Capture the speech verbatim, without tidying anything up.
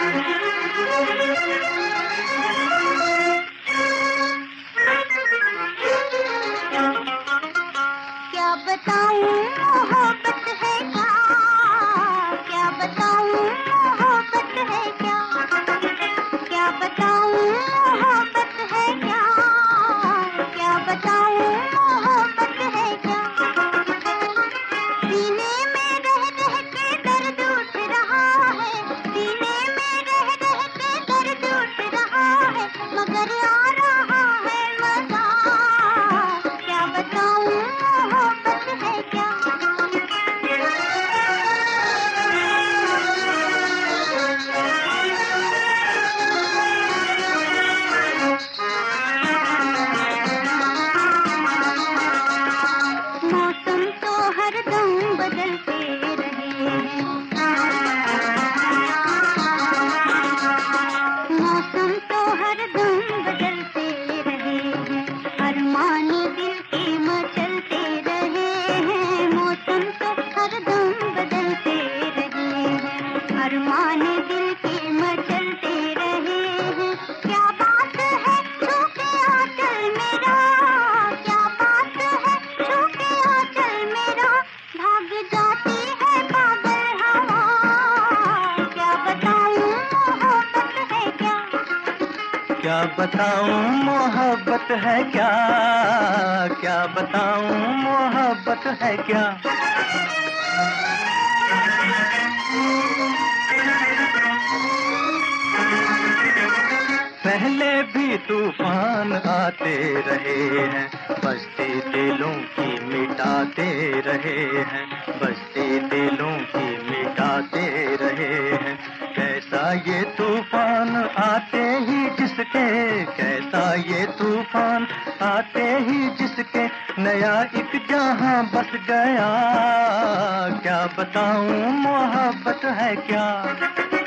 क्या बताऊं मोहब्बत है क्या, क्या बताऊं मोहब्बत है क्या, क्या बताऊं मोहब्बत है क्या, क्या बताऊं मोहब्बत है क्या। सीने में रह रह के दर्द उठ रहा है, सीने में रह रह के दर्द उठ रहा है, मगर आ रहा है मजा। क्या बताऊं मोहब्बत है क्या। मौसम तो हरदम बदलते रहे हैं, मौसम तो हरदम बदलते रहे हैं, अरमान दिल के मचलते रहे हैं। मौसम तो हरदम बदलते रहे हैं, अरमान दिल के मचलते रहे हैं। क्या बात है छू के आंचल मेरा, क्या बात है छू के आंचल मेरा, भाग जाती है पागल हवा। क्या बताऊं मोहब्बत है क्या, क्या बताऊं मोहब्बत है क्या, क्या बताऊं मोहब्बत है क्या। पहले भी तूफान आते रहे हैं, बस्ती दिलों की मिटाते रहे हैं, बस्ती दिलों की मिटाते रहे हैं। कैसा ये तूफान आते ही जिसके, कैसा ये तूफान आते ही जिसके, नया एक जहां बस गया। क्या बताऊं मोहब्बत है क्या।